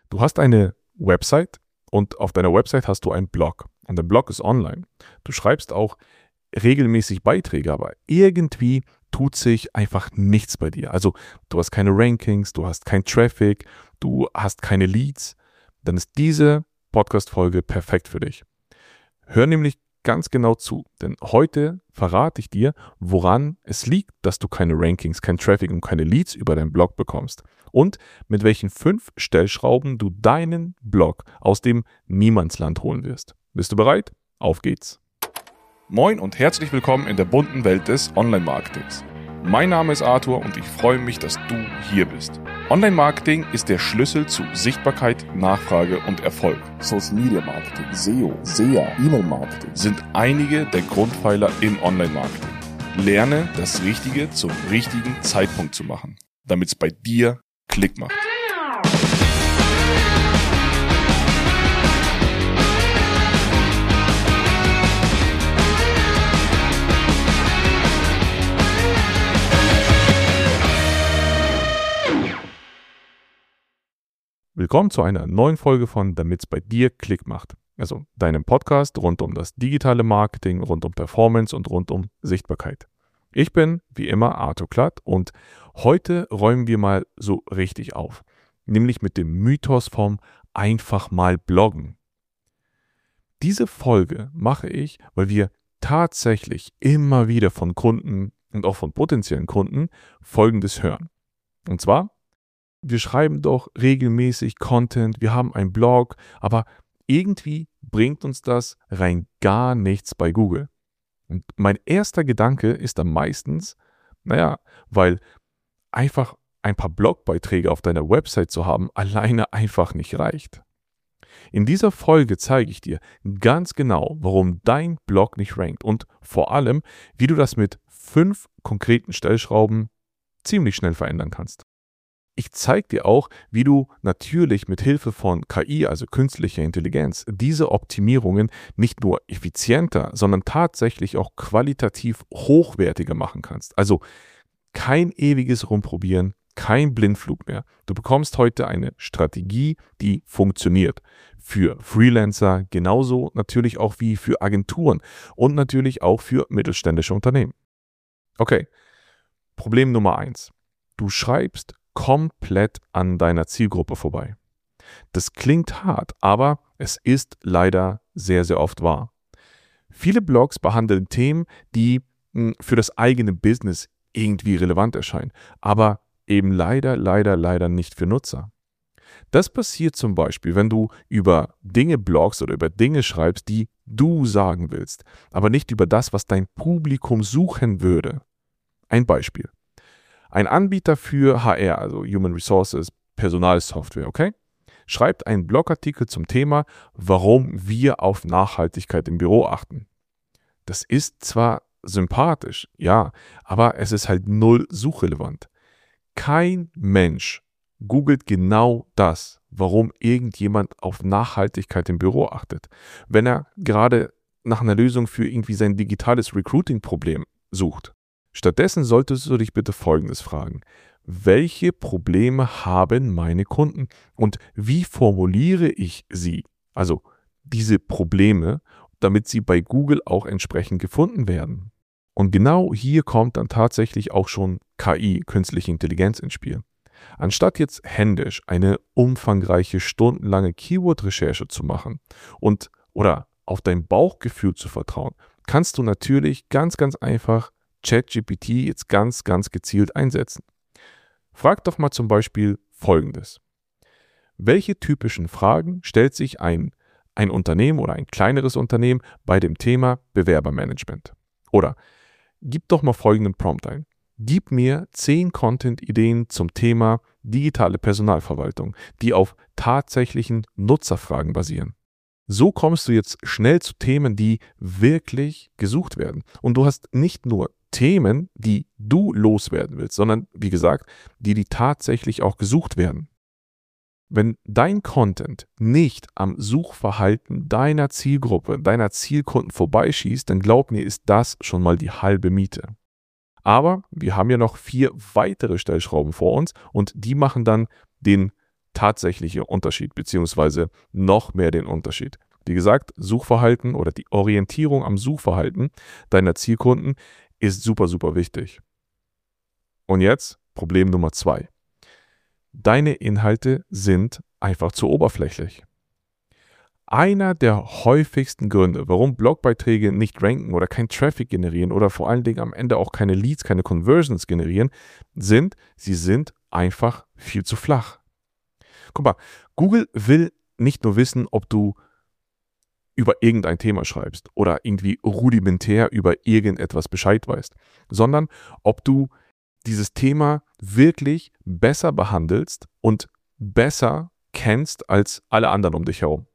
Du hast eine Website und auf deiner Website hast du einen Blog. Und der Blog ist online. Du schreibst auch regelmäßig Beiträge, aber irgendwie tut sich einfach nichts bei dir. Also du hast keine Rankings, du hast keinen Traffic, du hast keine Leads. Dann ist diese Podcast-Folge perfekt für dich. Hör nämlich ganz genau zu, denn heute verrate ich dir, woran es liegt, dass du keine Rankings, kein Traffic und keine Leads über deinen Blog bekommst und mit welchen 5 Stellschrauben du deinen Blog aus dem Niemandsland holen wirst. Bist du bereit? Auf geht's! Moin und herzlich willkommen in der bunten Welt des Online-Marketings. Mein Name ist Arthur und ich freue mich, dass du hier bist. Online-Marketing ist der Schlüssel zu Sichtbarkeit, Nachfrage und Erfolg. Social-Media-Marketing, SEO, SEA, E-Mail-Marketing sind einige der Grundpfeiler im Online-Marketing. Lerne, das Richtige zum richtigen Zeitpunkt zu machen, damit es bei dir Klick macht. Willkommen zu einer neuen Folge von Damit's bei dir Klick macht. Also deinem Podcast rund um das digitale Marketing, rund um Performance und rund um Sichtbarkeit. Ich bin wie immer Arthur Klatt und heute räumen wir mal so richtig auf. Nämlich mit dem Mythos vom einfach mal bloggen. Diese Folge mache ich, weil wir tatsächlich immer wieder von Kunden und auch von potenziellen Kunden Folgendes hören. Und zwar: Wir schreiben doch regelmäßig Content, wir haben einen Blog, aber irgendwie bringt uns das rein gar nichts bei Google. Und mein erster Gedanke ist dann meistens, weil einfach ein paar Blogbeiträge auf deiner Website zu haben, alleine einfach nicht reicht. In dieser Folge zeige ich dir ganz genau, warum dein Blog nicht rankt und vor allem, wie du das mit 5 konkreten Stellschrauben ziemlich schnell verändern kannst. Ich zeige dir auch, wie du natürlich mit Hilfe von KI, also künstlicher Intelligenz, diese Optimierungen nicht nur effizienter, sondern tatsächlich auch qualitativ hochwertiger machen kannst. Also kein ewiges Rumprobieren, kein Blindflug mehr. Du bekommst heute eine Strategie, die funktioniert. Für Freelancer genauso natürlich auch wie für Agenturen und natürlich auch für mittelständische Unternehmen. Okay, Problem Nummer 1. Du schreibst komplett an deiner Zielgruppe vorbei. Das klingt hart, aber es ist leider sehr, sehr oft wahr. Viele Blogs behandeln Themen, die für das eigene Business irgendwie relevant erscheinen, aber eben leider nicht für Nutzer. Das passiert zum Beispiel, wenn du über Dinge blogst oder über Dinge schreibst, die du sagen willst, aber nicht über das, was dein Publikum suchen würde. Ein Beispiel. Ein Anbieter für HR, also Human Resources, Personalsoftware, okay, schreibt einen Blogartikel zum Thema, warum wir auf Nachhaltigkeit im Büro achten. Das ist zwar sympathisch, ja, aber es ist halt null suchrelevant. Kein Mensch googelt genau das, warum irgendjemand auf Nachhaltigkeit im Büro achtet, wenn er gerade nach einer Lösung für irgendwie sein digitales Recruiting-Problem sucht. Stattdessen solltest du dich bitte Folgendes fragen: Welche Probleme haben meine Kunden und wie formuliere ich sie? Also diese Probleme, damit sie bei Google auch entsprechend gefunden werden. Und genau hier kommt dann tatsächlich auch schon KI, künstliche Intelligenz, ins Spiel. Anstatt jetzt händisch eine umfangreiche, stundenlange Keyword-Recherche zu machen oder auf dein Bauchgefühl zu vertrauen, kannst du natürlich ganz einfach ChatGPT jetzt ganz gezielt einsetzen. Frag doch mal zum Beispiel Folgendes: Welche typischen Fragen stellt sich ein Unternehmen oder ein kleineres Unternehmen bei dem Thema Bewerbermanagement? Oder gib doch mal folgenden Prompt ein: Gib mir 10 Content-Ideen zum Thema digitale Personalverwaltung, die auf tatsächlichen Nutzerfragen basieren. So kommst du jetzt schnell zu Themen, die wirklich gesucht werden. Und du hast nicht nur Themen, die du loswerden willst, sondern, wie gesagt, die tatsächlich auch gesucht werden. Wenn dein Content nicht am Suchverhalten deiner Zielgruppe, deiner Zielkunden vorbeischießt, dann glaub mir, ist das schon mal die halbe Miete. Aber wir haben ja noch 4 weitere Stellschrauben vor uns und die machen dann den tatsächliche Unterschied, beziehungsweise noch mehr den Unterschied. Wie gesagt, Suchverhalten oder die Orientierung am Suchverhalten deiner Zielkunden ist super, super wichtig. Und jetzt Problem Nummer 2. Deine Inhalte sind einfach zu oberflächlich. Einer der häufigsten Gründe, warum Blogbeiträge nicht ranken oder kein Traffic generieren oder vor allen Dingen am Ende auch keine Leads, keine Conversions generieren, sie sind einfach viel zu flach. Guck mal, Google will nicht nur wissen, ob du über irgendein Thema schreibst oder irgendwie rudimentär über irgendetwas Bescheid weißt, sondern ob du dieses Thema wirklich besser behandelst und besser kennst als alle anderen um dich herum.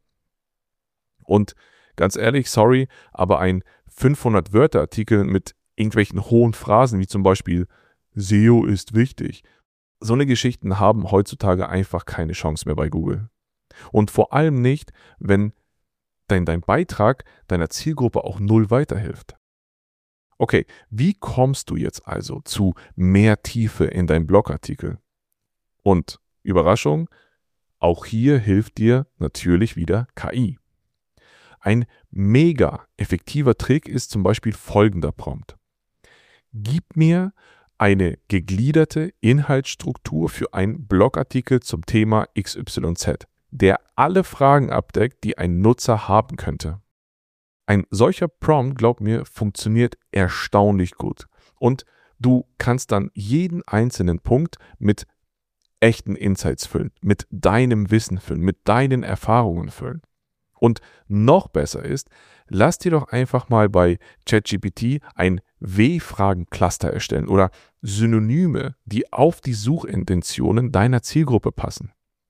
Und ganz ehrlich, sorry, aber ein 500-Wörter-Artikel mit irgendwelchen hohen Phrasen, wie zum Beispiel SEO ist wichtig, so eine Geschichten haben heutzutage einfach keine Chance mehr bei Google. Und vor allem nicht, wenn dein Beitrag deiner Zielgruppe auch null weiterhilft. Okay, wie kommst du jetzt also zu mehr Tiefe in deinem Blogartikel? Und Überraschung, auch hier hilft dir natürlich wieder KI. Ein mega effektiver Trick ist zum Beispiel folgender Prompt. Gib mir eine gegliederte Inhaltsstruktur für einen Blogartikel zum Thema XYZ, der alle Fragen abdeckt, die ein Nutzer haben könnte. Ein solcher Prompt, glaub mir, funktioniert erstaunlich gut. Und du kannst dann jeden einzelnen Punkt mit echten Insights füllen, mit deinem Wissen füllen, mit deinen Erfahrungen füllen. Und noch besser ist, lass dir doch einfach mal bei ChatGPT ein W-Fragen-Cluster erstellen oder Synonyme, die auf die Suchintentionen deiner Zielgruppe passen.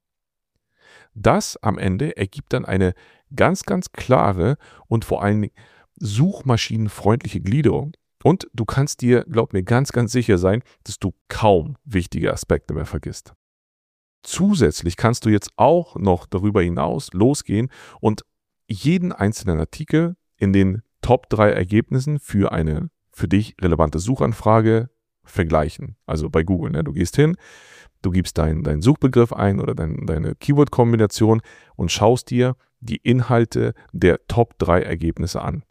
Das am Ende ergibt dann eine ganz, ganz klare und vor allen Dingen suchmaschinenfreundliche Gliederung. Und du kannst dir, glaub mir, ganz, ganz sicher sein, dass du kaum wichtige Aspekte mehr vergisst. Zusätzlich kannst du jetzt auch noch darüber hinaus losgehen und jeden einzelnen Artikel in den Top 3 Ergebnissen für eine für dich relevante Suchanfrage vergleichen. Also bei Google, ne? Du gehst hin, du gibst deinen Suchbegriff ein oder deine Keyword-Kombination und schaust dir die Inhalte der Top 3 Ergebnisse an.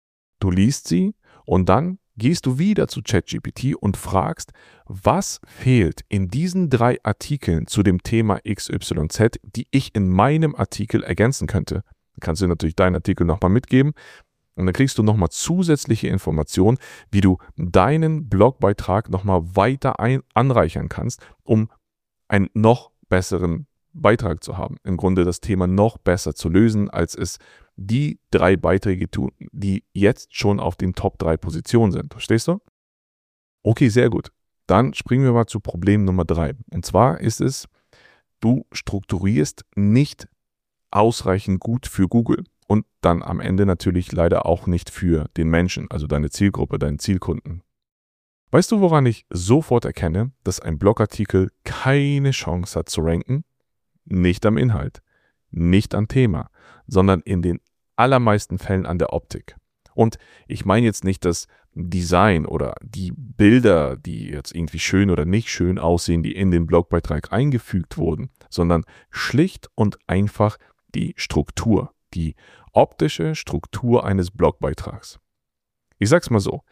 Du liest sie und dann gehst du wieder zu ChatGPT und fragst, was fehlt in diesen 3 Artikeln zu dem Thema XYZ, die ich in meinem Artikel ergänzen könnte. Dann kannst du natürlich deinen Artikel nochmal mitgeben und dann kriegst du nochmal zusätzliche Informationen, wie du deinen Blogbeitrag nochmal weiter anreichern kannst, um einen noch besseren Beitrag zu haben. Im Grunde das Thema noch besser zu lösen, als es die 3 Beiträge tun, die jetzt schon auf den Top 3 Positionen sind. Verstehst du? Okay, sehr gut. Dann springen wir mal zu Problem Nummer 3. Und zwar ist es, du strukturierst nicht ausreichend gut für Google und dann am Ende natürlich leider auch nicht für den Menschen, also deine Zielgruppe, deinen Zielkunden. Weißt du, woran ich sofort erkenne, dass ein Blogartikel keine Chance hat zu ranken? Nicht am Inhalt, nicht am Thema, sondern in den allermeisten Fällen an der Optik. Und ich meine jetzt nicht das Design oder die Bilder, die jetzt irgendwie schön oder nicht schön aussehen, die in den Blogbeitrag eingefügt wurden, sondern schlicht und einfach die Struktur, die optische Struktur eines Blogbeitrags. Ich sag's mal so,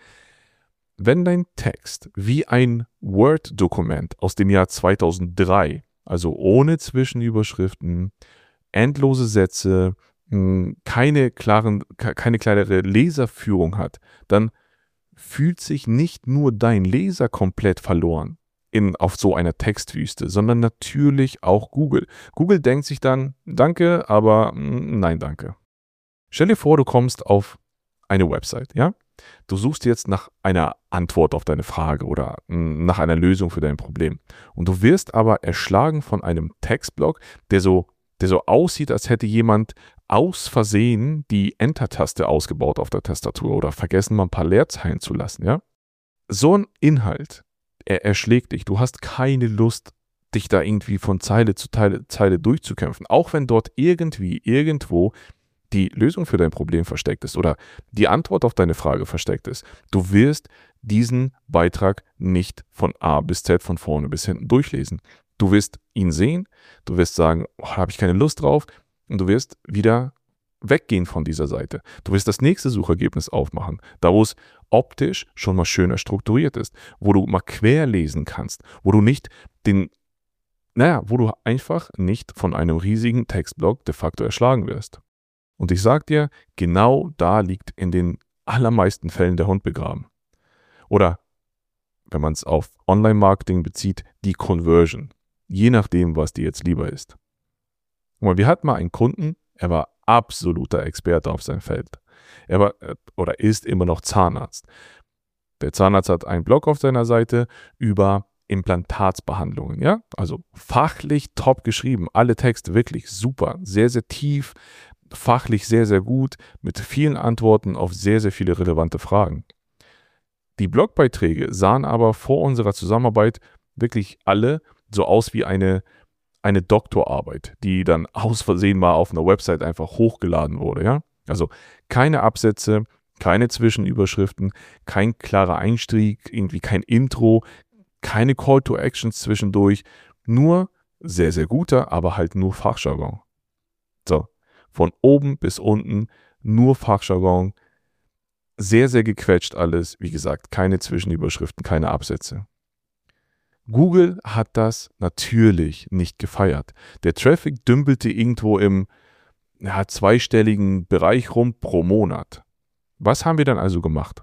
wenn dein Text wie ein Word-Dokument aus dem Jahr 2003, also ohne Zwischenüberschriften, endlose Sätze, keine klare Leserführung hat, dann fühlt sich nicht nur dein Leser komplett verloren auf so einer Textwüste, sondern natürlich auch Google. Google denkt sich dann, danke, aber nein, danke. Stell dir vor, du kommst auf eine Website, ja? Du suchst jetzt nach einer Antwort auf deine Frage oder nach einer Lösung für dein Problem. Und du wirst aber erschlagen von einem Textblock, der so aussieht, als hätte jemand aus Versehen die Enter-Taste ausgebaut auf der Tastatur oder vergessen, mal ein paar Leerzeilen zu lassen, ja? So ein Inhalt, er erschlägt dich. Du hast keine Lust, dich da irgendwie von Zeile zu Zeile durchzukämpfen. Auch wenn dort irgendwo die Lösung für dein Problem versteckt ist oder die Antwort auf deine Frage versteckt ist. Du wirst diesen Beitrag nicht von A bis Z, von vorne bis hinten durchlesen. Du wirst ihn sehen, du wirst sagen, oh, habe ich keine Lust drauf und du wirst wieder weggehen von dieser Seite. Du wirst das nächste Suchergebnis aufmachen, da wo es optisch schon mal schöner strukturiert ist, wo du mal quer lesen kannst, wo du einfach nicht von einem riesigen Textblock de facto erschlagen wirst. Und ich sag dir, genau da liegt in den allermeisten Fällen der Hund begraben. Oder, wenn man es auf Online-Marketing bezieht, die Conversion. Je nachdem, was dir jetzt lieber ist. Und wir hatten mal einen Kunden, er war absoluter Experte auf seinem Feld. Er war oder ist immer noch Zahnarzt. Der Zahnarzt hat einen Blog auf seiner Seite über Implantatsbehandlungen, ja? Also fachlich top geschrieben, alle Texte wirklich super, sehr, sehr tief, fachlich sehr, sehr gut, mit vielen Antworten auf sehr, sehr viele relevante Fragen. Die Blogbeiträge sahen aber vor unserer Zusammenarbeit wirklich alle so aus wie eine Doktorarbeit, die dann aus Versehen mal auf einer Website einfach hochgeladen wurde, ja? Also keine Absätze, keine Zwischenüberschriften, kein klarer Einstieg, irgendwie kein Intro, keine Call to Actions zwischendurch, nur sehr, sehr guter, aber halt nur Fachjargon. So, von oben bis unten nur Fachjargon, sehr, sehr gequetscht alles, wie gesagt, keine Zwischenüberschriften, keine Absätze. Google hat das natürlich nicht gefeiert. Der Traffic dümpelte irgendwo im zweistelligen Bereich rum pro Monat. Was haben wir dann also gemacht?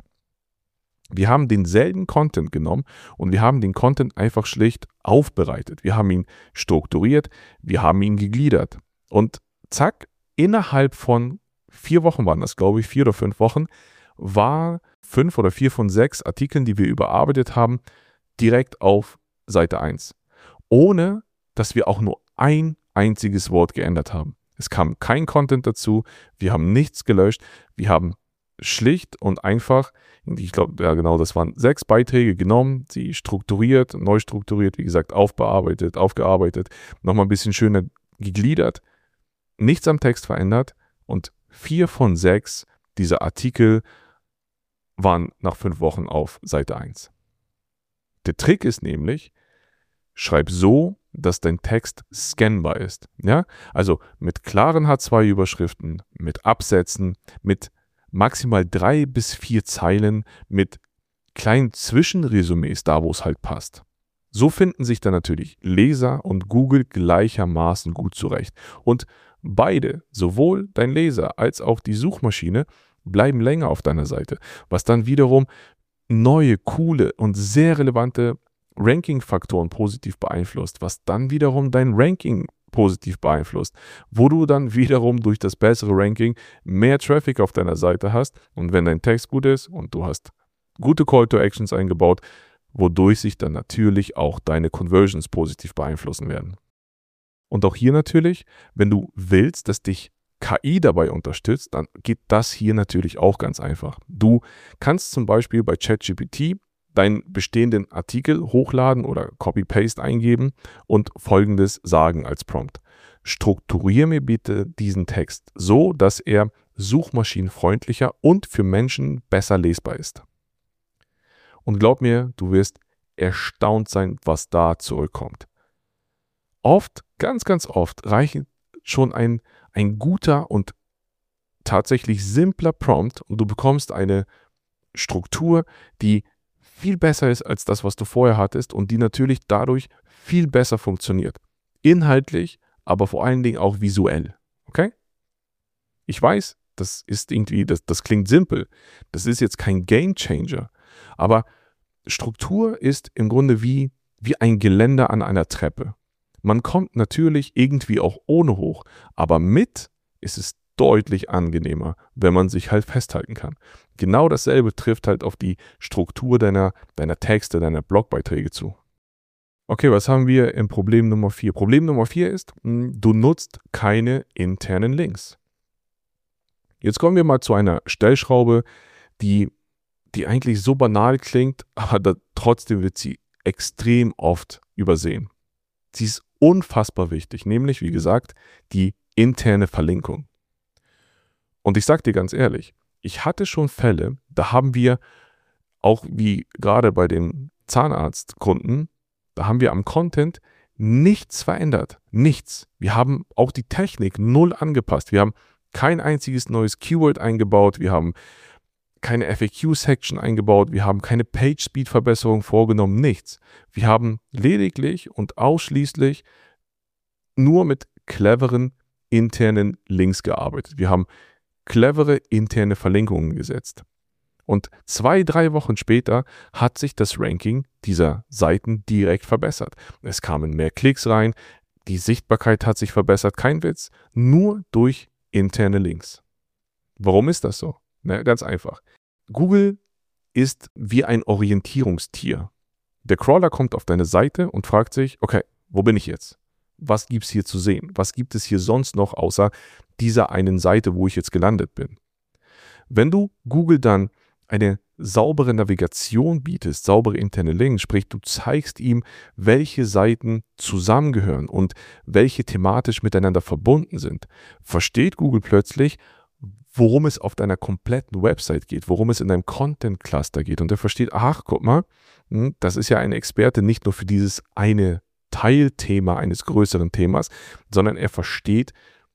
Wir haben denselben Content genommen und wir haben den Content einfach schlicht aufbereitet. Wir haben ihn strukturiert, wir haben ihn gegliedert. Und zack, innerhalb von 4 Wochen waren das, glaube ich, 4 oder 5 Wochen, war 5 oder 4 von 6 Artikeln, die wir überarbeitet haben, direkt auf Seite 1. Ohne, dass wir auch nur ein einziges Wort geändert haben. Es kam kein Content dazu, wir haben nichts gelöscht, wir haben schlicht und einfach, ich glaube, ja genau, das waren 6 Beiträge genommen, sie strukturiert, neu strukturiert, wie gesagt, aufgearbeitet, nochmal ein bisschen schöner gegliedert, nichts am Text verändert und 4 von 6 dieser Artikel waren nach 5 Wochen auf Seite 1. Der Trick ist nämlich, schreib so, dass dein Text scannbar ist. Ja? Also mit klaren H2-Überschriften, mit Absätzen, mit maximal 3 bis 4 Zeilen, mit kleinen Zwischenresümees, da wo es halt passt. So finden sich dann natürlich Leser und Google gleichermaßen gut zurecht. Und beide, sowohl dein Leser als auch die Suchmaschine, bleiben länger auf deiner Seite, was dann wiederum neue, coole und sehr relevante Ranking-Faktoren positiv beeinflusst, was dann wiederum dein Ranking positiv beeinflusst, wo du dann wiederum durch das bessere Ranking mehr Traffic auf deiner Seite hast und wenn dein Text gut ist und du hast gute Call-to-Actions eingebaut, wodurch sich dann natürlich auch deine Conversions positiv beeinflussen werden. Und auch hier natürlich, wenn du willst, dass dich KI dabei unterstützt, dann geht das hier natürlich auch ganz einfach. Du kannst zum Beispiel bei ChatGPT deinen bestehenden Artikel hochladen oder Copy-Paste eingeben und Folgendes sagen als Prompt. Strukturiere mir bitte diesen Text so, dass er suchmaschinenfreundlicher und für Menschen besser lesbar ist. Und glaub mir, du wirst erstaunt sein, was da zurückkommt. Oft, ganz, ganz oft reicht schon ein guter und tatsächlich simpler Prompt und du bekommst eine Struktur, die viel besser ist als das, was du vorher hattest und die natürlich dadurch viel besser funktioniert. Inhaltlich, aber vor allen Dingen auch visuell. Okay? Ich weiß, das ist irgendwie, das klingt simpel. Das ist jetzt kein Game Changer. Aber Struktur ist im Grunde wie ein Geländer an einer Treppe. Man kommt natürlich irgendwie auch ohne hoch, aber mit ist es deutlich angenehmer, wenn man sich halt festhalten kann. Genau dasselbe trifft halt auf die Struktur deiner Texte, deiner Blogbeiträge zu. Okay, was haben wir im Problem Nummer 4? Problem Nummer 4 ist, du nutzt keine internen Links. Jetzt kommen wir mal zu einer Stellschraube, die eigentlich so banal klingt, aber trotzdem wird sie extrem oft übersehen. Sie ist unfassbar wichtig, nämlich, wie gesagt, die interne Verlinkung. Und ich sage dir ganz ehrlich, ich hatte schon Fälle, da haben wir auch wie gerade bei den Zahnarztkunden, da haben wir am Content nichts verändert. Nichts. Wir haben auch die Technik null angepasst. Wir haben kein einziges neues Keyword eingebaut. Wir haben keine FAQ-Section eingebaut. Wir haben keine Page-Speed-Verbesserung vorgenommen. Nichts. Wir haben lediglich und ausschließlich nur mit cleveren internen Links gearbeitet. Wir haben clevere interne Verlinkungen gesetzt. Und 2-3 Wochen später hat sich das Ranking dieser Seiten direkt verbessert. Es kamen mehr Klicks rein, die Sichtbarkeit hat sich verbessert, kein Witz, nur durch interne Links. Warum ist das so? Na, ganz einfach. Google ist wie ein Orientierungstier. Der Crawler kommt auf deine Seite und fragt sich, okay, wo bin ich jetzt? Was gibt es hier zu sehen? Was gibt es hier sonst noch außer dieser einen Seite, wo ich jetzt gelandet bin? Wenn du Google dann eine saubere Navigation bietest, saubere interne Links, sprich du zeigst ihm, welche Seiten zusammengehören und welche thematisch miteinander verbunden sind, versteht Google plötzlich, worum es auf deiner kompletten Website geht, worum es in deinem Content-Cluster geht. Und er versteht, ach, guck mal, das ist ja ein Experte nicht nur für dieses eine Teilthema eines größeren Themas, sondern er versteht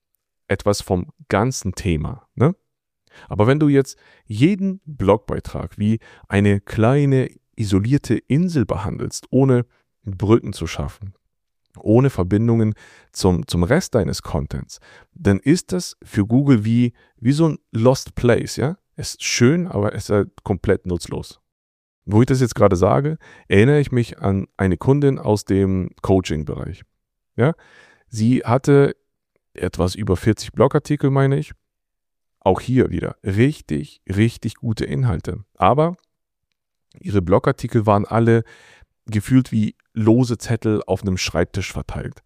etwas vom ganzen Thema, ne? Aber wenn du jetzt jeden Blogbeitrag wie eine kleine isolierte Insel behandelst, ohne Brücken zu schaffen, ohne Verbindungen zum Rest deines Contents, dann ist das für Google wie so ein Lost Place, ja? Es ist schön, aber es ist halt komplett nutzlos. Wo ich das jetzt gerade sage, erinnere ich mich an eine Kundin aus dem Coaching-Bereich. Ja? Sie hatte etwas über 40 Blogartikel, meine ich. Auch hier wieder richtig, richtig gute Inhalte. Aber ihre Blogartikel waren alle gefühlt wie lose Zettel auf einem Schreibtisch verteilt.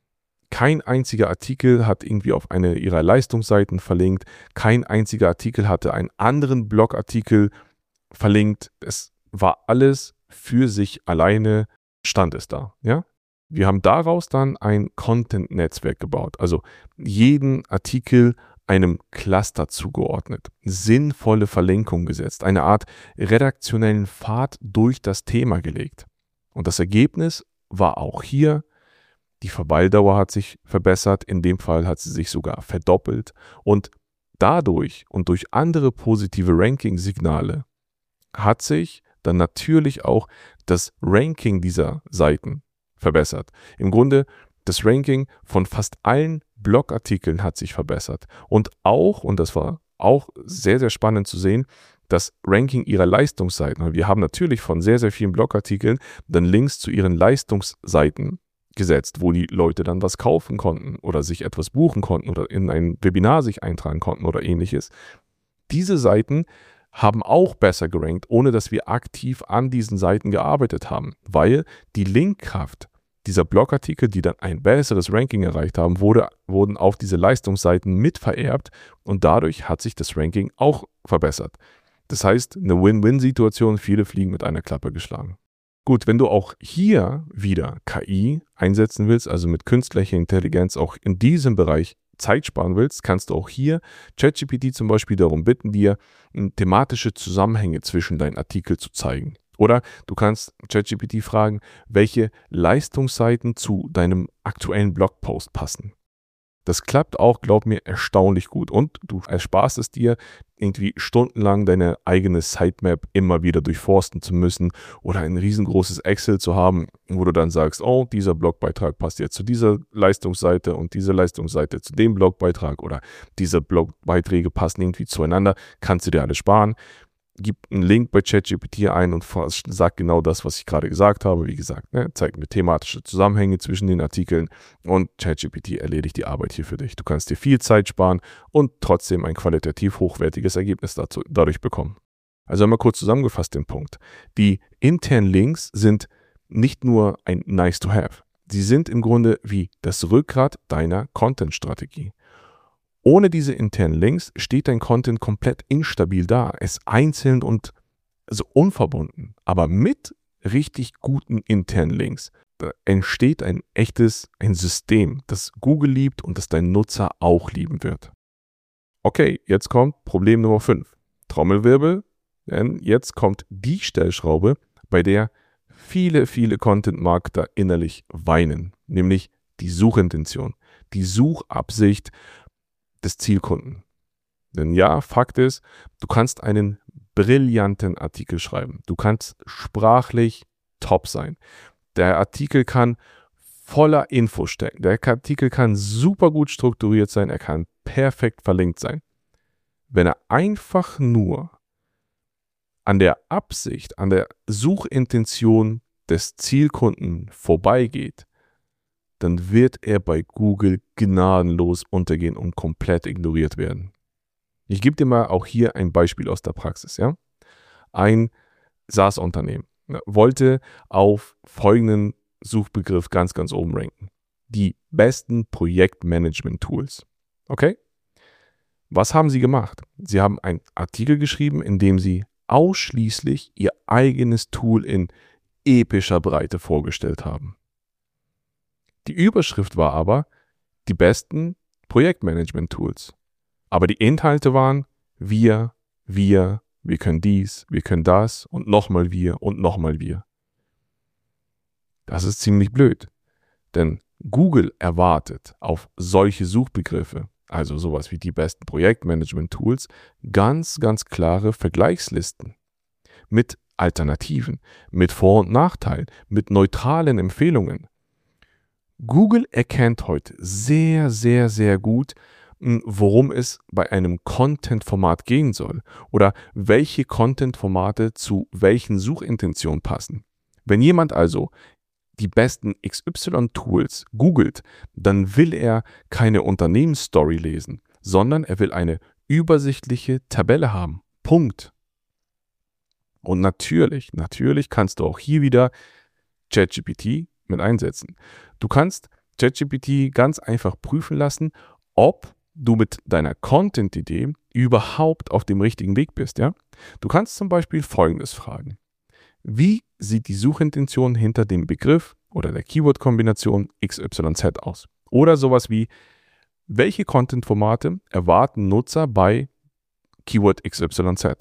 Kein einziger Artikel hat irgendwie auf eine ihrer Leistungsseiten verlinkt. Kein einziger Artikel hatte einen anderen Blogartikel verlinkt. Es war alles für sich alleine, stand es da. Ja? Wir haben daraus dann ein Content-Netzwerk gebaut. Also jeden Artikel einem Cluster zugeordnet, sinnvolle Verlinkungen gesetzt, eine Art redaktionellen Pfad durch das Thema gelegt. Und das Ergebnis war auch hier, die Verweildauer hat sich verbessert, in dem Fall hat sie sich sogar verdoppelt und dadurch und durch andere positive Ranking-Signale hat sich dann natürlich auch das Ranking dieser Seiten verbessert. Im Grunde das Ranking von fast allen Blogartikeln hat sich verbessert. Und das war auch sehr, sehr spannend zu sehen, das Ranking ihrer Leistungsseiten. Wir haben natürlich von sehr, sehr vielen Blogartikeln dann Links zu ihren Leistungsseiten gesetzt, wo die Leute dann was kaufen konnten oder sich etwas buchen konnten oder in ein Webinar sich eintragen konnten oder ähnliches. Diese Seiten haben auch besser gerankt, ohne dass wir aktiv an diesen Seiten gearbeitet haben, weil die Linkkraft dieser Blogartikel, die dann ein besseres Ranking erreicht haben, wurden auf diese Leistungsseiten mitvererbt und dadurch hat sich das Ranking auch verbessert. Das heißt, eine Win-Win-Situation, viele Fliegen mit einer Klappe geschlagen. Gut, wenn du auch hier wieder KI einsetzen willst, also mit künstlicher Intelligenz auch in diesem Bereich Zeit sparen willst, kannst du auch hier ChatGPT zum Beispiel darum bitten, dir thematische Zusammenhänge zwischen deinen Artikeln zu zeigen. Oder du kannst ChatGPT fragen, welche Leistungsseiten zu deinem aktuellen Blogpost passen. Das klappt auch, glaub mir, erstaunlich gut. Und du ersparst es dir, irgendwie stundenlang deine eigene Sitemap immer wieder durchforsten zu müssen oder ein riesengroßes Excel zu haben, wo du dann sagst, oh, dieser Blogbeitrag passt jetzt zu dieser Leistungsseite und diese Leistungsseite zu dem Blogbeitrag oder diese Blogbeiträge passen irgendwie zueinander. Kannst du dir alles sparen. Gib einen Link bei ChatGPT ein und sag genau das, was ich gerade gesagt habe. Wie gesagt, zeig mir thematische Zusammenhänge zwischen den Artikeln und ChatGPT erledigt die Arbeit hier für dich. Du kannst dir viel Zeit sparen und trotzdem ein qualitativ hochwertiges Ergebnis dadurch bekommen. Also einmal kurz zusammengefasst den Punkt. Die internen Links sind nicht nur ein Nice-to-have. Sie sind im Grunde wie das Rückgrat deiner Content-Strategie. Ohne diese internen Links steht dein Content komplett instabil da. Es ist einzeln und also unverbunden. Aber mit richtig guten internen Links entsteht ein System, das Google liebt und das dein Nutzer auch lieben wird. Okay, jetzt kommt Problem Nummer 5. Trommelwirbel, denn jetzt kommt die Stellschraube, bei der viele, viele Content-Marketer innerlich weinen, nämlich die Suchintention, die Suchabsicht des Zielkunden. Denn ja, Fakt ist, du kannst einen brillanten Artikel schreiben. Du kannst sprachlich top sein. Der Artikel kann voller Info stecken. Der Artikel kann super gut strukturiert sein. Er kann perfekt verlinkt sein. Wenn er einfach nur an der Absicht, an der Suchintention des Zielkunden vorbeigeht, dann wird er bei Google gnadenlos untergehen und komplett ignoriert werden. Ich gebe dir mal auch hier ein Beispiel aus der Praxis. Ja? Ein SaaS-Unternehmen wollte auf folgenden Suchbegriff ganz, ganz oben ranken. Die besten Projektmanagement-Tools. Okay? Was haben sie gemacht? Sie haben einen Artikel geschrieben, in dem sie ausschließlich ihr eigenes Tool in epischer Breite vorgestellt haben. Die Überschrift war aber die besten Projektmanagement-Tools. Aber die Inhalte waren wir können dies, wir können das und nochmal wir und nochmal wir. Das ist ziemlich blöd, denn Google erwartet auf solche Suchbegriffe, also sowas wie die besten Projektmanagement-Tools, ganz, ganz klare Vergleichslisten mit Alternativen, mit Vor- und Nachteilen, mit neutralen Empfehlungen. Google erkennt heute sehr, sehr, sehr gut, worum es bei einem Content-Format gehen soll oder welche Content-Formate zu welchen Suchintentionen passen. Wenn jemand also die besten XY-Tools googelt, dann will er keine Unternehmensstory lesen, sondern er will eine übersichtliche Tabelle haben. Punkt. Und natürlich kannst du auch hier wieder ChatGPT mit einsetzen. Du kannst ChatGPT ganz einfach prüfen lassen, ob du mit deiner Content-Idee überhaupt auf dem richtigen Weg bist. Ja? Du kannst zum Beispiel Folgendes fragen. Wie sieht die Suchintention hinter dem Begriff oder der Keyword-Kombination XYZ aus? Oder sowas wie, welche Content-Formate erwarten Nutzer bei Keyword XYZ?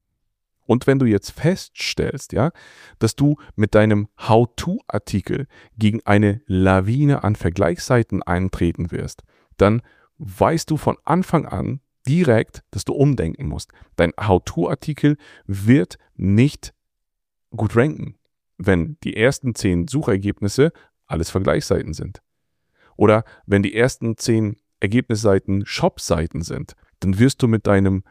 Und wenn du jetzt feststellst, ja, dass du mit deinem How-to-Artikel gegen eine Lawine an Vergleichsseiten eintreten wirst, dann weißt du von Anfang an direkt, dass du umdenken musst. Dein How-to-Artikel wird nicht gut ranken, wenn die ersten 10 Suchergebnisse alles Vergleichsseiten sind. Oder wenn die ersten 10 Ergebnisseiten Shop-Seiten sind, dann wirst du mit deinem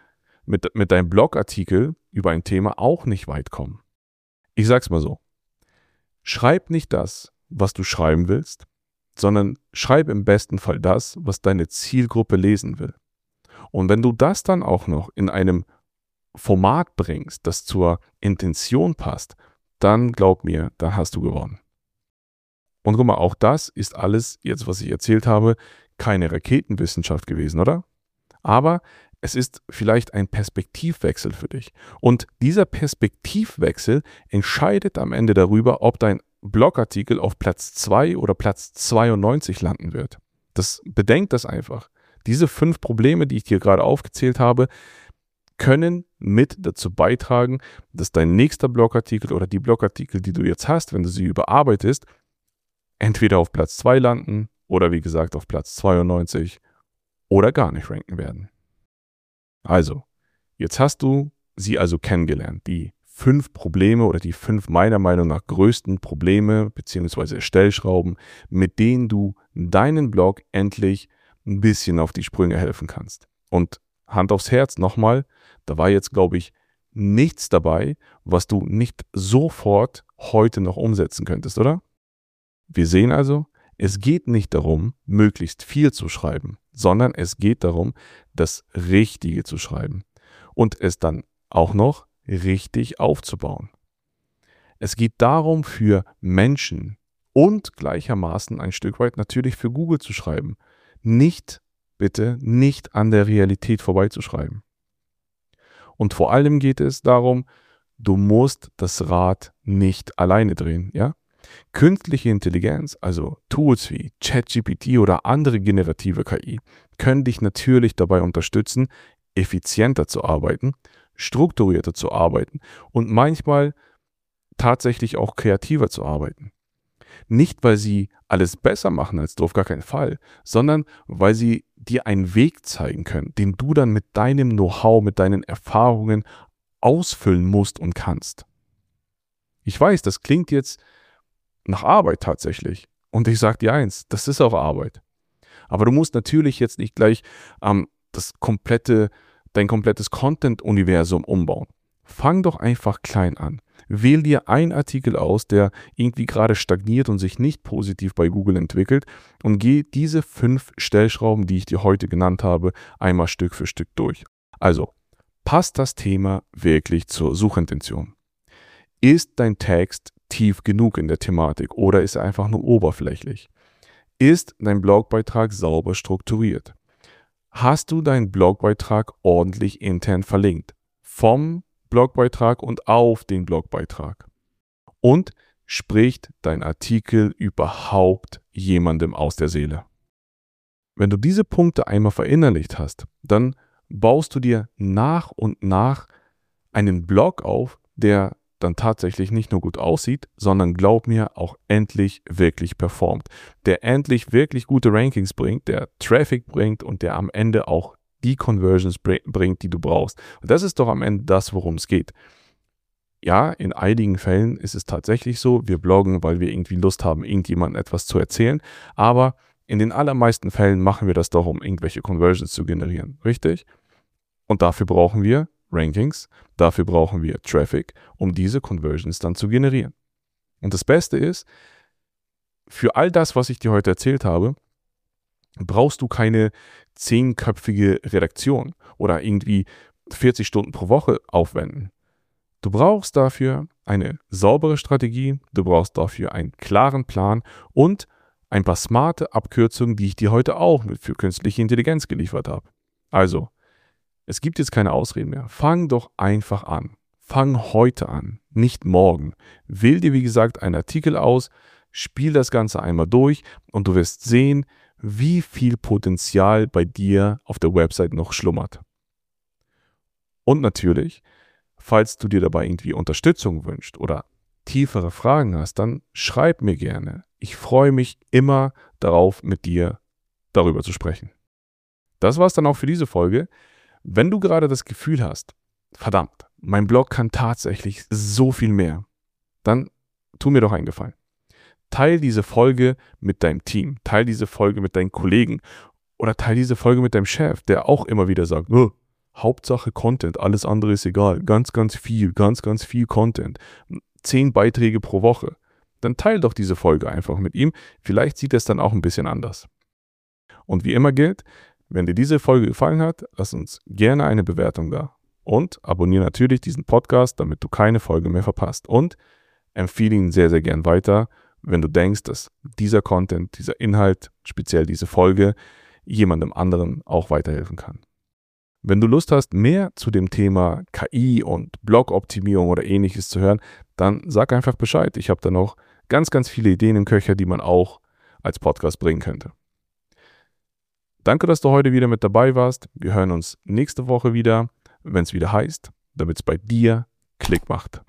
Blogartikel über ein Thema auch nicht weit kommen. Ich sag's mal so. Schreib nicht das, was du schreiben willst, sondern schreib im besten Fall das, was deine Zielgruppe lesen will. Und wenn du das dann auch noch in einem Format bringst, das zur Intention passt, dann glaub mir, da hast du gewonnen. Und guck mal, auch das ist alles, jetzt was ich erzählt habe, keine Raketenwissenschaft gewesen, oder? Aber es ist vielleicht ein Perspektivwechsel für dich. Und dieser Perspektivwechsel entscheidet am Ende darüber, ob dein Blogartikel auf Platz 2 oder Platz 92 landen wird. Bedenkt das einfach. Diese 5 Probleme, die ich dir gerade aufgezählt habe, können mit dazu beitragen, dass dein nächster Blogartikel oder die Blogartikel, die du jetzt hast, wenn du sie überarbeitest, entweder auf Platz 2 landen oder wie gesagt auf Platz 92 oder gar nicht ranken werden. Also, jetzt hast du sie also kennengelernt, die 5 Probleme oder die 5 meiner Meinung nach größten Probleme bzw. Stellschrauben, mit denen du deinen Blog endlich ein bisschen auf die Sprünge helfen kannst. Und Hand aufs Herz nochmal, da war jetzt, glaube ich, nichts dabei, was du nicht sofort heute noch umsetzen könntest, oder? Wir sehen also, es geht nicht darum, möglichst viel zu schreiben, sondern es geht darum, das Richtige zu schreiben und es dann auch noch richtig aufzubauen. Es geht darum, für Menschen und gleichermaßen ein Stück weit natürlich für Google zu schreiben. Bitte nicht an der Realität vorbeizuschreiben. Und vor allem geht es darum, du musst das Rad nicht alleine drehen, ja? Künstliche Intelligenz, also Tools wie ChatGPT oder andere generative KI, können dich natürlich dabei unterstützen, effizienter zu arbeiten, strukturierter zu arbeiten und manchmal tatsächlich auch kreativer zu arbeiten. Nicht, weil sie alles besser machen als du, auf gar keinen Fall, sondern weil sie dir einen Weg zeigen können, den du dann mit deinem Know-how, mit deinen Erfahrungen ausfüllen musst und kannst. Ich weiß, das klingt jetzt nach Arbeit tatsächlich. Und ich sage dir eins, das ist auch Arbeit. Aber du musst natürlich jetzt nicht gleich dein komplettes Content-Universum umbauen. Fang doch einfach klein an. Wähl dir einen Artikel aus, der irgendwie gerade stagniert und sich nicht positiv bei Google entwickelt und geh diese 5 Stellschrauben, die ich dir heute genannt habe, einmal Stück für Stück durch. Also, passt das Thema wirklich zur Suchintention? Ist dein Text tief genug in der Thematik oder ist er einfach nur oberflächlich? Ist dein Blogbeitrag sauber strukturiert? Hast du deinen Blogbeitrag ordentlich intern verlinkt? Vom Blogbeitrag und auf den Blogbeitrag? Und spricht dein Artikel überhaupt jemandem aus der Seele? Wenn du diese Punkte einmal verinnerlicht hast, dann baust du dir nach und nach einen Blog auf, der dann tatsächlich nicht nur gut aussieht, sondern glaub mir, auch endlich wirklich performt. Der endlich wirklich gute Rankings bringt, der Traffic bringt und der am Ende auch die Conversions bringt, die du brauchst. Und das ist doch am Ende das, worum es geht. Ja, in einigen Fällen ist es tatsächlich so, wir bloggen, weil wir irgendwie Lust haben, irgendjemandem etwas zu erzählen, aber in den allermeisten Fällen machen wir das doch, um irgendwelche Conversions zu generieren, richtig? Und dafür brauchen wir Rankings, dafür brauchen wir Traffic, um diese Conversions dann zu generieren. Und das Beste ist, für all das, was ich dir heute erzählt habe, brauchst du keine 10-köpfige Redaktion oder irgendwie 40 Stunden pro Woche aufwenden. Du brauchst dafür eine saubere Strategie, du brauchst dafür einen klaren Plan und ein paar smarte Abkürzungen, die ich dir heute auch für künstliche Intelligenz geliefert habe. Also, es gibt jetzt keine Ausreden mehr. Fang doch einfach an. Fang heute an, nicht morgen. Wähl dir, wie gesagt, einen Artikel aus, spiel das Ganze einmal durch und du wirst sehen, wie viel Potenzial bei dir auf der Website noch schlummert. Und natürlich, falls du dir dabei irgendwie Unterstützung wünschst oder tiefere Fragen hast, dann schreib mir gerne. Ich freue mich immer darauf, mit dir darüber zu sprechen. Das war es dann auch für diese Folge. Wenn du gerade das Gefühl hast, verdammt, mein Blog kann tatsächlich so viel mehr, dann tu mir doch einen Gefallen. Teil diese Folge mit deinem Team, teil diese Folge mit deinen Kollegen oder teil diese Folge mit deinem Chef, der auch immer wieder sagt, Hauptsache Content, alles andere ist egal, ganz viel Content, 10 Beiträge pro Woche. Dann teil doch diese Folge einfach mit ihm, vielleicht sieht er es dann auch ein bisschen anders. Und wie immer gilt, wenn dir diese Folge gefallen hat, lass uns gerne eine Bewertung da. Und abonniere natürlich diesen Podcast, damit du keine Folge mehr verpasst. Und empfehle ihn sehr, sehr gern weiter, wenn du denkst, dass dieser Content, dieser Inhalt, speziell diese Folge, jemandem anderen auch weiterhelfen kann. Wenn du Lust hast, mehr zu dem Thema KI und Blog-Optimierung oder ähnliches zu hören, dann sag einfach Bescheid. Ich habe da noch ganz viele Ideen im Köcher, die man auch als Podcast bringen könnte. Danke, dass du heute wieder mit dabei warst. Wir hören uns nächste Woche wieder, wenn es wieder heißt, damit es bei dir Klick macht.